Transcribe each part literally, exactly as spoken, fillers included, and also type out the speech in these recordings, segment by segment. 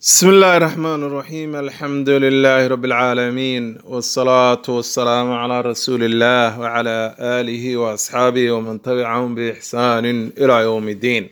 بسم الله الرحمن الرحيم الحمد لله رب العالمين والصلاة والسلام على رسول الله وعلى آله وأصحابه ومن تبعهم بإحسان إلى يوم الدين.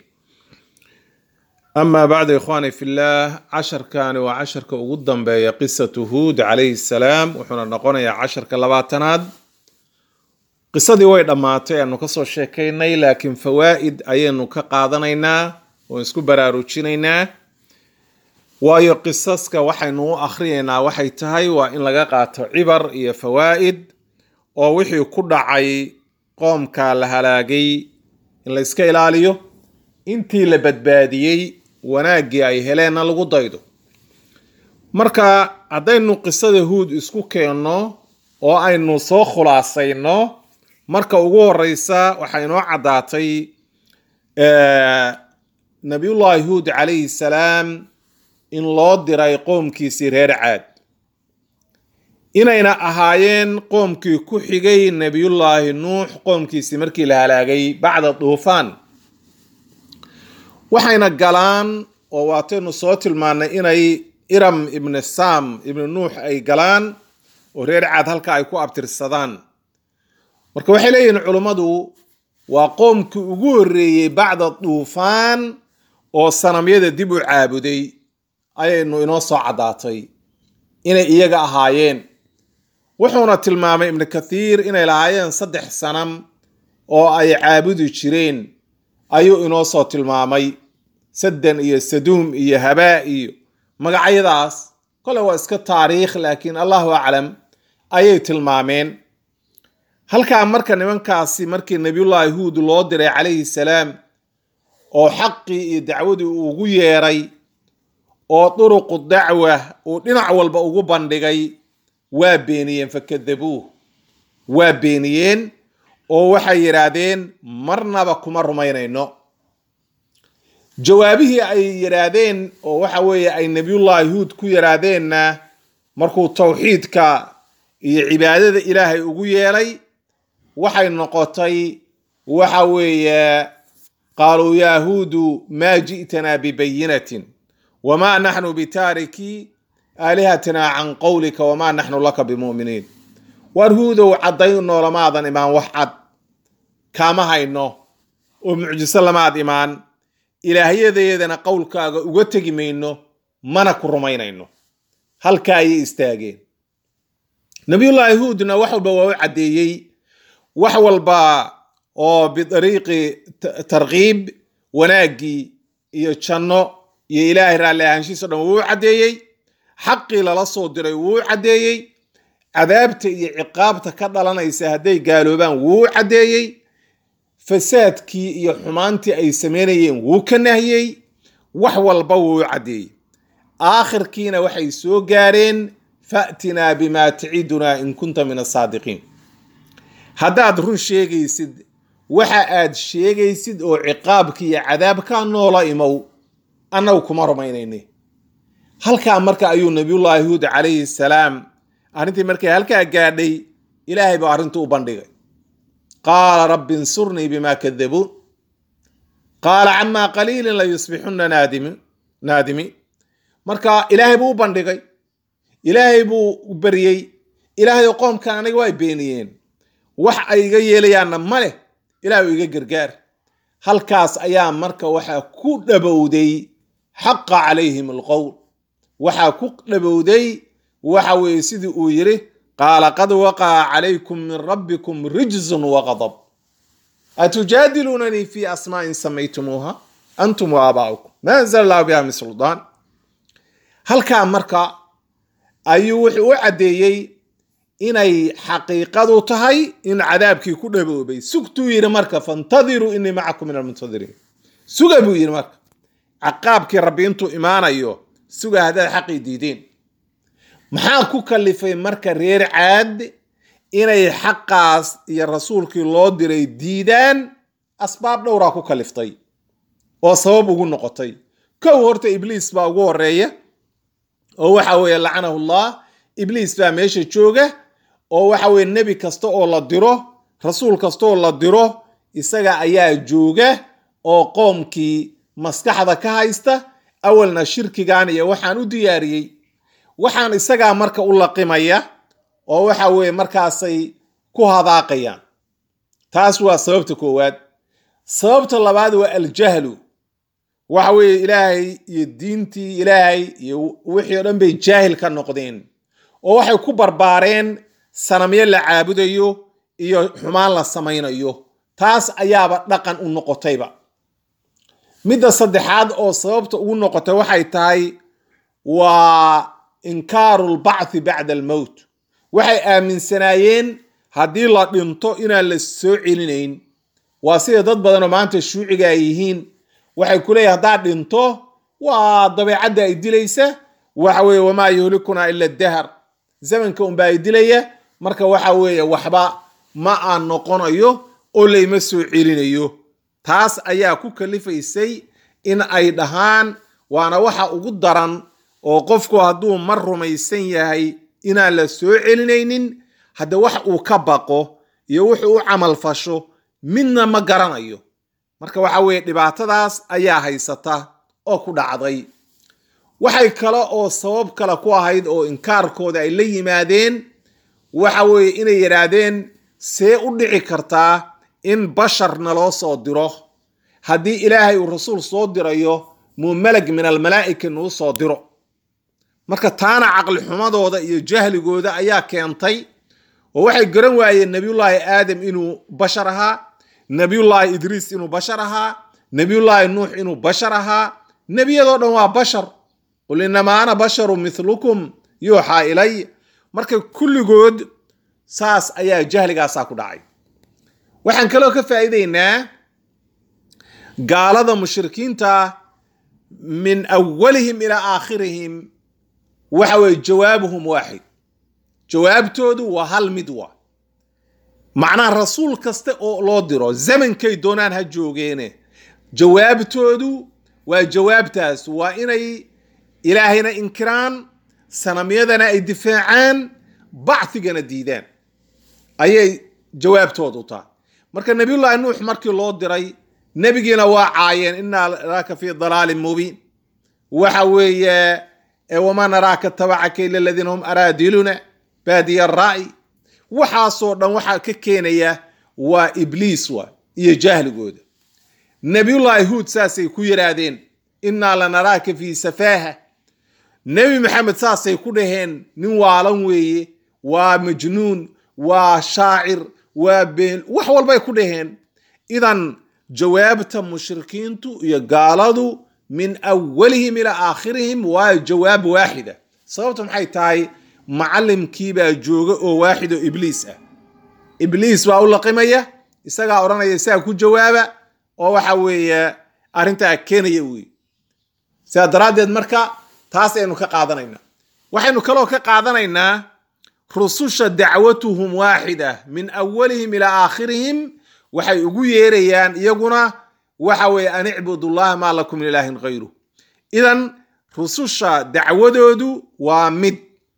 أما بعد إخواني في الله، عشر كان وعشر كقدم بي قصة هود عليه السلام وحنا نقول يا عشر كلباتناد قصة دي ويد أماتي أنه كسو شيكيني لكن فوائد أينو كقادنينا ونسكو براروتشينينا. waayo qisaska waxaynu u akhriyeynaa waxay tahay waa in laga qaato cibar iyo fawaa'id oo wixii ku dhacay qoomka la halaagay in la iska ilaaliyo, intii la badbaadiyey wanaagii ay heleenna lagu daydo. marka haddaynu qisada Huud isku keenno oo aynu soo khulaasayno, marka ugu horeysa waxay noo cadaatay nabiyullaahi Huud calayhi salaam in loo diray qoomkiisii reer Caad, inayna ahaayeen qoomkii ku xigay nabiyullaahi Nuux qoomkiisii markii la halaagay bacda duufaan. waxayna galaan oo waataynu soo tilmaanay inay Iram ibn Sam ibn Nuux ay galaan oo reer Caad halka ay ku abtirsadaan. marka waxay leeyihiin culummadu waa qoomkii ugu horreeyey bacda duufaan oo sanamyada dib u caabuday ayaynu inoo soo cadaatay inay iyaga ahaayeen. wuxuuna tilmaamay ibn Kathiir inay lahaayeen saddex sanam oo ay caabudi jireen ayuu inoo soo tilmaamay, Sadan iyo Saduum iyo Habaa iyo magacyadaas. kole waa iska taariikh laakiin allahu aclam ayay tilmaameen. halkaa marka nimankaasi markii nabiyullaahi Huud loo diray calayhi salaam oo xaqii iyo dacwadii uu ugu yeeray oo duruqu dacwa uu dhinac walba ugu bandhigay, waa beeniyeen fakadabuuh, waa beeniyeen oo waxay yidhaahdeen marnaba kuma rumaynayno. jawaabihii ay yidhaahdeen oo waxa weeye ay nabiyullaahi Huud ku yidhaahdeenna markuu tawxiidka iyo cibaadada ilaahay ugu yeelay waxay noqotay waxa weeye qaaluu yaa huudu maa ji'tanaa bibayinatin وما نحن بتاركي آلهتنا عن قولك وما نحن لك بمؤمنين. وارهودو عدينو لماذا إيمان وحد كاما هاينو ومعجزة لماذا إيمان إلهية ذيذنا قولك أغتقي مينو منك الرمينينو هل كاي استاقين. نبي الله يهودنا وحول بواوي عديي وحول با أو بطريق ترغيب وناقي يتشنو iyo ilaahay raalli ahaanshiisa dhan wuu cadeeyey, xaqii lala soo diray wuu cadeeyey, cadaabta iyo ciqaabta ka dhalanaysa hadday gaaloobaan wuu cadeeyey, fasaadkii iyo xumaantii ay sameynayeen wuu ka nahyey, wax walba wuu cadeeyey. aakhirkiina waxay soo gaareen fa'tinaa bimaa tacidunaa in kunta min asaadiqiin. haddaad run sheegaysid waxa aad sheegaysid oo ciqaabka iyo cadaabka noola imow, annagu kuma rumaynayni. halkaa marka ayuu nabiyullaahi Huud calayhi salaam arrintii markay halkaa gaadhay ilaahay baa arrintu u bandhigay. qaala rabbi insurnii bimaa kadabuun qaala camaa qaliilin la yusbixunna naadimi. marka ilaahay buu u bandhigay, ilaahay buu baryey, ilaahay oo qoomkan aniga waa beeniyeen, wax ay iga yeelayaanna ma leh, ilaahay iga gargaar. halkaas ayaa marka waxaa ku dhabowday xaqa calayhim alqowl, waxaa ku dhabowday waxa weeye sidii uu yiri qaala qad waqaca calaykum min rabbikum rijzun waqadab atujaadilunanii fi asmaa'in samaytumuuha antum waabaa'ukum ma anzala allahu biha min suldaan. halkaa marka ayuu wuxuu u caddeeyey inay xaqiiqadu tahay in cadaabkii ku dhaboobay. sugtuu yiri marka fantadiruu inii macakum min almuntadiriin. suga buu yiri marka caqaabkii rabbi intuu imaanayo suga haddaad xaqii diideen. maxaa ku kalifay marka reer Caad inay xaqaas iyo rasuulkii loo diray diidaan? asbaab dhowraa ku kaliftay oo sabab ugu noqotay. kow horta ibliis baa ugu horeeya oo waxa weeye lacanahu allah. ibliis baa meesha jooga oo waxa weeye nebi kasta oo la diro, rasuul kasta oo la diro, isaga ayaa jooga oo qoomkii maskaxda ka haysta awalna shirkigan iyo waxaan u diyaariyey waxaan isagaa marka u laqimaya oo waxa weeye markaasay ku hadaaqayaan. taas waa sababta koowaad. sababta labaad waa aljahlu. waxa weeye ilaahay iyo diintii ilaahay iyo wixii oo dhan bay jaahil ka noqdeen oo waxay ku barbaareen sanamyo la caabudayo iyo xumaan la samaynayo. taas ayaaba dhaqan u noqotayba. midda saddexaad oo sababta ugu noqotay waxay tahay waa inkaaru lbacthi bacda almowt. waxay aaminsanaayeen haddii la dhinto inaan la soo celinayn. waa sida dad badanoo maanta shuuciga ay yihiin. waxay ku leeyahay haddaad dhinto waa dabeecadda ay dilaysa. waxa weeye wamaa yuhlikunaa ila dahar, zamanka unbaa ay dilaya. marka waxa weeye waxba ma aan noqonayo oo layma soo celinayo. taas ayaa ku kalifaysay in ay dhahaan waana waxa ugu daran oo qofku hadduu mar rumaysan yahay inaan la soo celinaynin hadda wax uu ka baqo iyo wuxuu u camal fasho midna ma garanayo. marka waxa weeye dhibaatadaas ayaa haysata oo ku dhacday. waxay kale oo sabab kale ku ahayd oo inkaarkooda ay la yimaadeen waxa weeye inay yidhaahdeen see u dhici kartaa in bashar naloo soo diro haddii ilaahay uu rasuul soo dirayo muu malag min almalaa'ika nuu soo diro. marka taana caqli xumadooda iyo jahligooda ayaa keentay oo waxay garan waayeen nabiyullaahi aadam inuu bashar ahaa, nabiyullaahi idriis inuu bashar ahaa, nabiyullaahi nuux inuu bashar ahaa. nebiyadoo dhan waa bashar. qul inamaa ana basharu milukum yuuxaa ilay. marka kulligood saas ayaa jahligaasaa ku dhacay. waxaan kaloo ka faa'iidaynaa gaalada mushrikiinta min awalihim ilaa aakhirihim waxa weeye jawaabuhum waaxid. jawaabtoodu waa hal mid wa. macnaha rasuul kasta oo loo diro zamankay doonaan ha joogeene jawaabtoodu waa jawaabtaas. waa inay ilaahayna inkiraan, sanamyadana ay difaacaan, bacthigana diidaan ayay jawaabtoodu tahay. marka nabiyullaahi nuux markii loo diray nebigiina waa caayeen innaa naraaka fii dalaalin mubiin. waxa weeye wamaa naraaka tabacaka ila aladiina hum araadiluna baadiya ra'yi. waxaasoo dhan waxaa ka keenaya waa ibliis wa iyo jahligooda. nabiyullaahi huud saasay ku yidhaahdeen innaa lanaraaka fii safaaha. nebi maxamed saasay ku dhaheen nin waalan weeye, waa majnuun, waa shaacir, waa been, wax walbay ku dhaheen. idan jawaabta mushrikiintu iyo gaaladu min awalihim ilaa aakhirihim waa jawaab waaxida. sababta maxay tahay? macalimkiibaa jooga oo waaxid oo ibliis ah. ibliis baa u laqimaya, isagaa odhanaya saa ku jawaaba oo waxa weeye arrintaa keenaya wey. sidaa daraaddeed marka taas aynu ka qaadanaynaa. waxaynu kaloo ka qaadanaynaa rususha dacwatuhum waaxida min awalihim ilaa aakhirihim. waxay ugu yeerayaan iyaguna waxa weeye an icbudullaha maa lakum min ilaahin hayru. idan rususha dacwadoodu waa mid,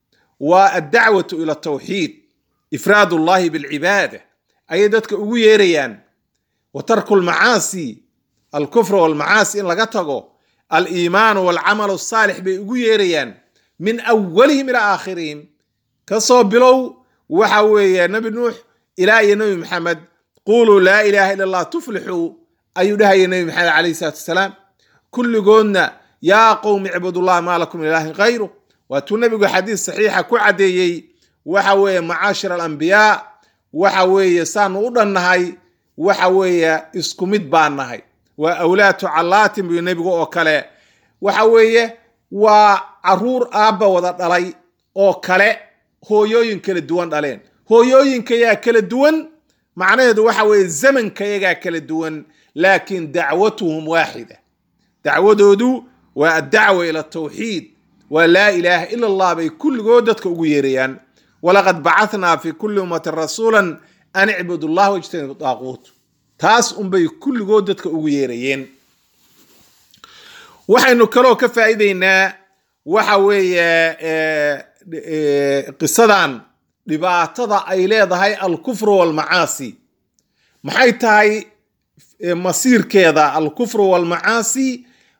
waa addacwatu ila tawxiid, ifraad ullahi bilcibaada ayay dadka ugu yeerayaan. wa tarku lmacaasi, alkufra walmacaasi in laga tago, aliimaanu walcamalu asaalix bay ugu yeerayaan min awalihim ilaa aakhirihim. kasoo bilow waxa weeye nabi nuux ilaa iyo nabi maxamed quluu laa ilaaha ila allah tuflixuu ayuu dhahaya nabi maxamed calayhi salaatu wasalaam. kulligoodna yaa qowmi icbudullaha maa lakum min ilaahin hayru. waatuu nabigu xadiis saxiixa ku caddeeyey waxa weeye macaashir alambiyaa waxa weeye saanu u dhannahay waxa weeye isku mid baan nahay. waa awlaatu callaatin buu nebigu oo kale. waxa weeye waa caruur aabba wada dhalay oo kale, hooyooyin kala duwan dhaleen. hooyooyinkayaa kala duwan, macnaheedu waxa weeye zamankayagaa kala duwan, laakiin dacwatuhum waaxida. dacwadoodu waa addacwa ila tawxiid, waa laa ilaaha ila allah bay kulligood dadka ugu yeerayaan. walaqad bacahnaa fi kulli ummatin rasuulan an icbudu llah wajtanibu daaquut. taas unbay kulligood dadka ugu yeerayeen. waxaynu kaloo ka faa'iidaynaa waxa weeye qisadan dhibaatada ay leedahay alkufru walmacaasi. maxay tahay masiirkeeda? alkufru walmacaasi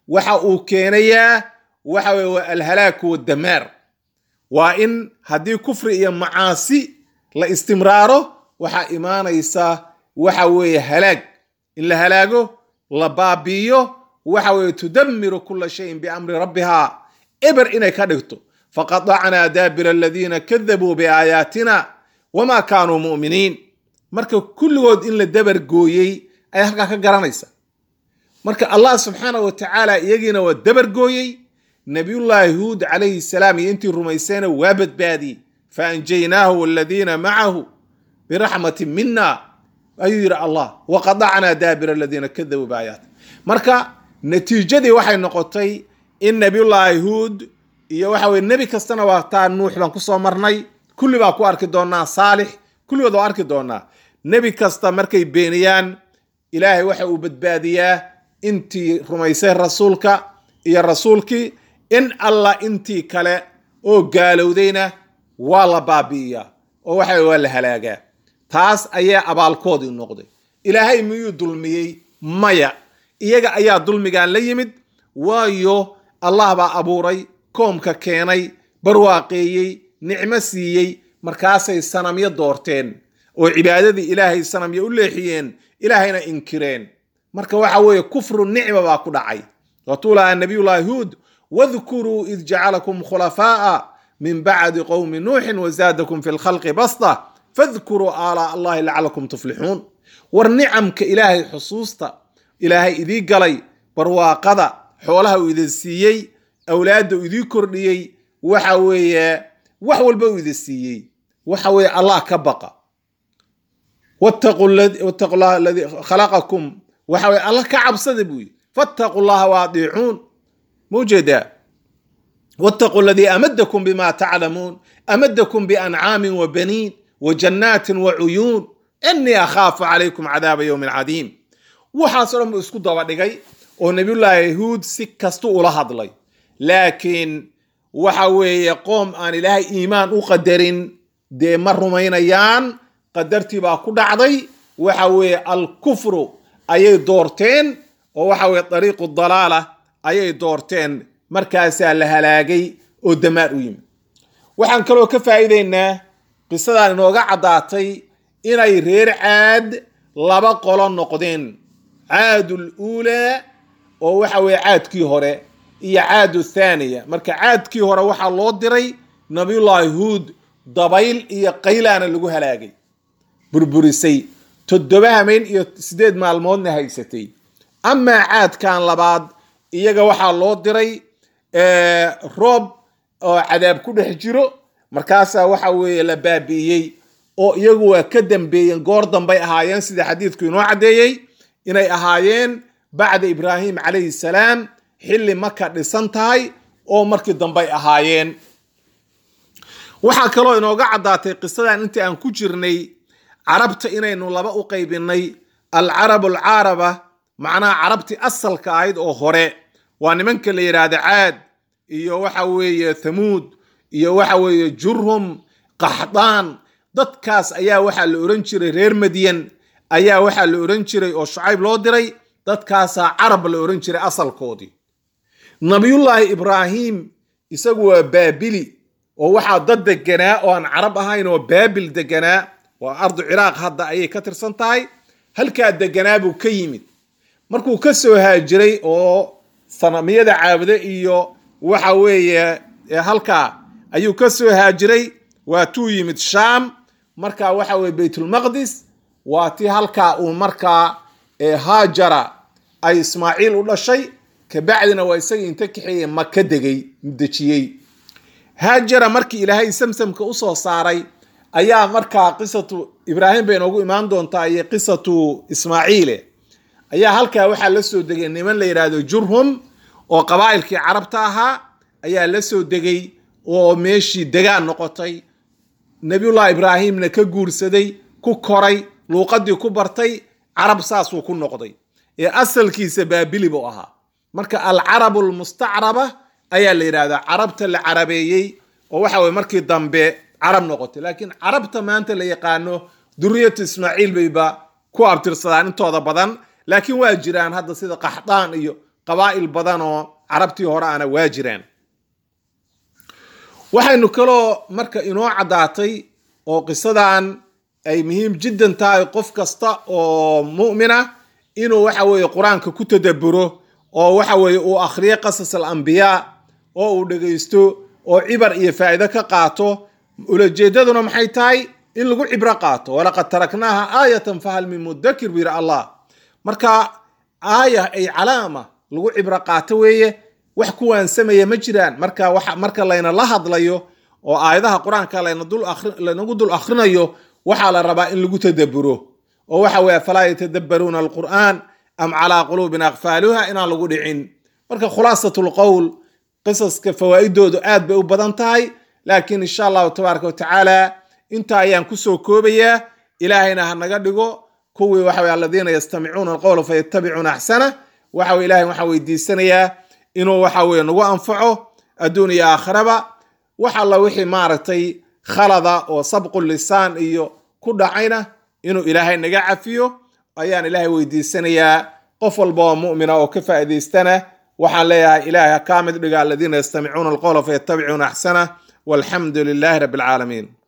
waxa uu keenayaa waxa weeye waa alhalaaku waddamaar. waa in haddii kufri iyo macaasi la istimraaro waxaa imaanaysa waxa weeye halaag, in la halaago la baabi'iyo, waxa weeye tudammiru kulla shayin biamri rabbiha, eber inay ka dhigto. faqadacnaa daabira aladiina kadabuu biaayaatina wamaa kaanuu mu'miniin. marka kulligood in la dabar gooyey ay halkaa ka garanaysa. marka allah subxaanahu wa tacaala iyagiina waa dabar gooyey, nabiyullaahi huud calayhi salaam iyo intii rumaysayna waa badbaadiyey. faanjaynaahu waladiina macahu biraxmatin mina ayuu yidhi allah, waqadacnaa daabira aladiina kadabuu biaayaatina. marka natiijadii waxay noqotay in nabiyullaahi huud iyo waxa weye nebi kastana waa taa nuux baan kusoo marnay, kulli baa ku arki doonaa, saalix, kulligood waa arki doonaa. nebi kasta markay beeniyaan ilaahay waxa uu badbaadiyaa intii rumaysay rasuulka iyo rasuulkii, in allah intii kale oo gaalowdayna waa la baabi'iyaa oo waxa waa la halaagaa. taas ayaa abaalkoodii noqday. ilaahay miyuu dulmiyey? maya, iyaga ayaa dulmigaan la yimid, waayo allah baa abuuray, koomka keenay, barwaaqeeyey, nicmo siiyey, markaasay sanamyo doorteen oo cibaadadii ilaahay sanamyo u leexiyeen, ilaahayna inkireen. marka waxa weeye kufru nicma baa ku dhacay. watuulaa nabiyullaahi huud wadkuruu id jacalakum khulafaa'a min bacdi qowmi nuuxin wazaadakum fi lkhalqi basta fadkuruu aalaa allahi lacalakum tuflixuun. war nicamka ilaahay xusuusta, ilaahay idii galay, barwaaqada, xoolaha uu idin siiyey, awlaadda uu idii kordhiyey, waxa weeye wax walba uu idin siiyey, waxa weeye allah ka baqa. wattaqu llaha alladii khalaqakum, waxa weye allah ka cabsada buu yidhi. fattaqu llaha waadiicuun. mawjeedaa? wattaqu alladii amadakum bima taclamuun amadakum biancaamin wa baniin wa jannaatin wa cuyuun innii akhaafu calaykum cadaaba yowmin cadiim. waxaasoo dhan buu isku daba dhigay oo nabiyullaahi huud si kastu ula hadlay. laakiin waxa weeye qoom aan ilaahay iimaan u qadarin dee ma rumaynayaan, qadartii baa ku dhacday. waxa weeye alkufru ayay doorteen oo waxa weeye dariiqu dalaala ayay doorteen, markaasaa la halaagay oo damaar u yimid. waxaan kaloo ka faa'iideynaa qisadan inooga caddaatay inay reer caad laba qolo noqdeen, caadul uulaa oo waxa weeye caadkii hore iyo caadu thaaniya. marka caadkii hore waxaa loo diray nabiyullaahi huud, dabayl iyo qaylaana lagu halaagay, burburisay, toddoba hameen iyo sideed maalmoodna haysatay. amaa caadkan labaad iyaga waxaa loo diray roob oo cadaab ku dhex jiro, markaasaa waxa weeye la baabi'iyey oo iyagu waa ka dambeeyeen, goor dambay ahaayeen sida xadiidku inoo caddeeyey inay ahaayeen bacda ibraahim calayhi salaam, xilli maka dhisan tahay oo markii dambay ahaayeen. waxaa kaloo inooga caddaatay qisadan intii aan ku jirnay carabta inaynu laba u qaybinay, alcarabu alcaaraba, macnaha carabtii asalka ahayd oo hore waa nimanka la yidhaahda caad iyo waxa weeye thamuud iyo waxa weeye jurhum, qaxdaan. dadkaas ayaa waxaa la oran jiray reer madyan ayaa waxaa la oran jiray oo shucayb loo diray, dadkaasaa carab la oran jiray asalkoodii. nabiyullaahi ibraahim isagu waa baabili oo waxaa dad deganaa oo aan carab ahayn oo baabil deganaa, waa ardu ciraaq hadda ayay ka tirsan tahay. halkaa deganaa buu ka yimid. markuu ka soo haajiray oo sanamiyada caabuda iyo waxa weeye halkaa ayuu ka soo haajiray, waa tuu yimid shaam. markaa waxa weye baytulmaqdis waa tii halkaa uu markaa haajara ay ismaaciil u dhashay, kabacdina waa isagii inta kaxeeye maka degay dejiyey. haajara markii ilaahay samsamka usoo saaray ayaa markaa qisatu ibraahim bay noogu imaan doontaa iyo qisatu ismaaciile, ayaa halkaa waxaa la soo degay niman la yidhaahdo jurhum oo qabaa'ilkii carabta ahaa ayaa la soo degay oo meeshii degaan noqotay. nabiyullahi ibraahimna ka guursaday, ku koray, luuqadii ku bartay, carab saasuu ku noqday. ee asalkiisa baabili buu ahaa. marka alcarabu almustacraba ayaa la yidhahdaa, carabta la carabeeyey oo waxa weye markii dambe carab noqotay. laakiin carabta maanta la yaqaano duriyatu ismaaciil bayba ku abtirsadaan intooda badan, laakiin waa jiraan hadda sida qaxdaan iyo qabaa'il badan oo carabtii hore ana waa jiraan. waxaynu kaloo marka inoo caddaatay oo qisadan ay muhiim jiddan tahay qof kasta oo mu'mina inuu waxa weeye qur-aanka ku tadabburo oo waxa weeye uu akhriyo qasas al-anbiyaa oo uu dhegaysto oo cibar iyo faa'iido ka qaato. ulajeedaduna maxay tahay in lagu cibro qaato. walaqad taraknaaha aayatan fahal min mudakir buu yidhi allah. marka aaya ay calaama lagu cibro qaato weeye, wax kuwaan sameeya ma jiraan. marka waxa marka layna la hadlayo oo aayadaha qur-aanka layna dul akhri laynagu dul akhrinayo waxaa la rabaa in lagu tadabburo oo waxa weeye falaa yatadabbaruuna alqur'aan am calaa quluubin aqfaaluha inaan lagu dhicin. marka khulaasatul qowl qisaska fawaa'idoodu aad bay u badan tahay, laakiin insha allahu tabaaraka watacaala inta ayaan kusoo koobayaa. ilaahayna ha naga dhigo kuwii waxa weye aladiina yastamicuuna alqowla fayattabicuuna axsana. waxa weye ilahay waxaa weydiisanayaa inuu waxa weye nagu anfaco adduun iyo aakhiraba. wax alla wixii maaragtay khalada oo sabqu lisaan iyo ku dhacayna inuu ilaahay naga cafiyo ayaan ilaahay weydiisanayaa. qof walba oo mu'mina oo ka faa'iidaystana waxaan leeyahay ilaahay ha kaa mid dhiga aladiina yastamicuuna alqowla fayattabicuuna axsana. walxamdu lilaahi rabbi alcaalamiin.